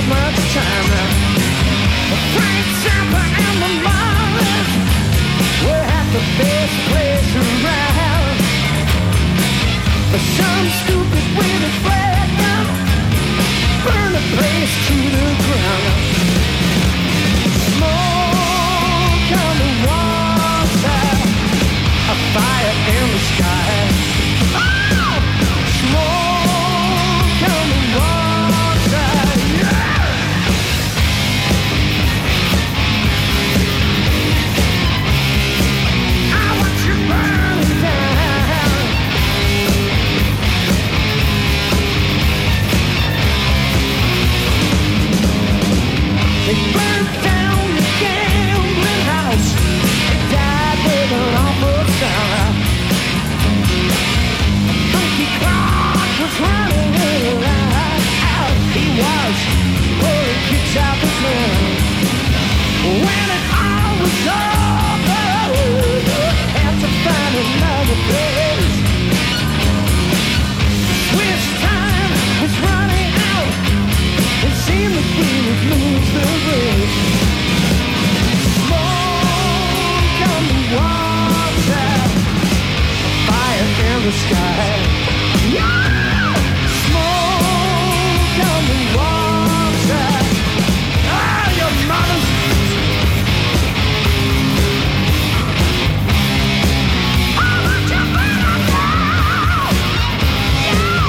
much time now. Frank Zappa and the Marlins were at the best place around. But some stupid witty flag gun burned the place to the ground. Smoke on the water, a fire in the sky. Oh! Smoke on the water, yeah! I want you burning down. They burned down the gambling house. They died with an awful sound. Funky Clark was running around. He was pulling kicks out the ground. When it all was over, had to find another place. Swiss time was running out. It seemed that we would lose the race. Smoke on the water, fire in the sky. Yeah! Smoke on the water. Ah, your mother's. I want you better now. Yeah!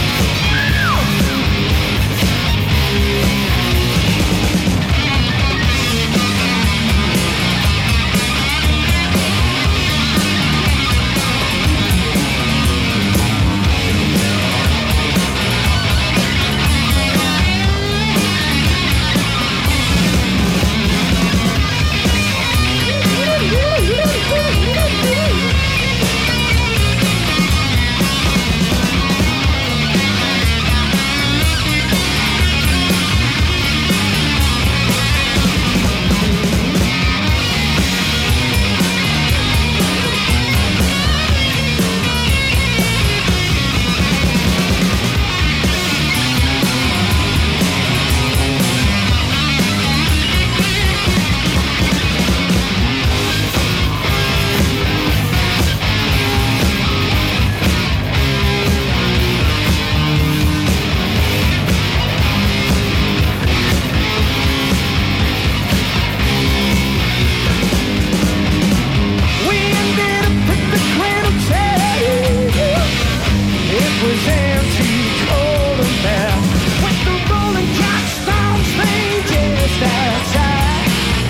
We ended up at the Cradle Table. It was empty, cold and bare, with the rolling jack stones playing just outside,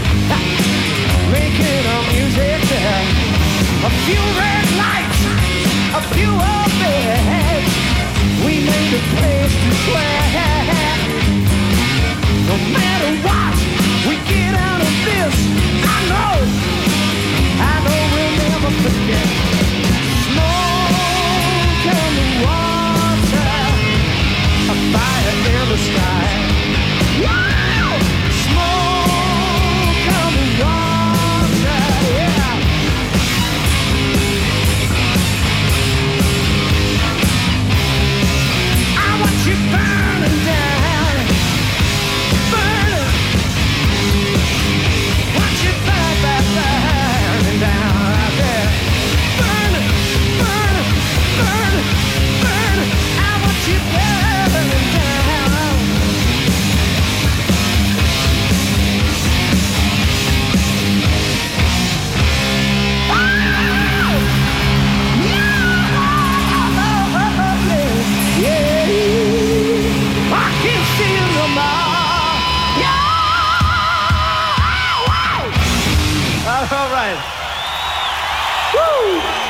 making our music there. A few red lights, a few old beds. We made a place to swear. No matter what, we get out of this. I know we'll never forget. Smoke on the water, a fire in the sky. Wow! Smoke on the water, yeah. I want you burning down, burning. Want you burning down out there. Burning, burning, burning, burning. I want you burning down. Yeah, I can't see you no more. Yeah, all right. Woo!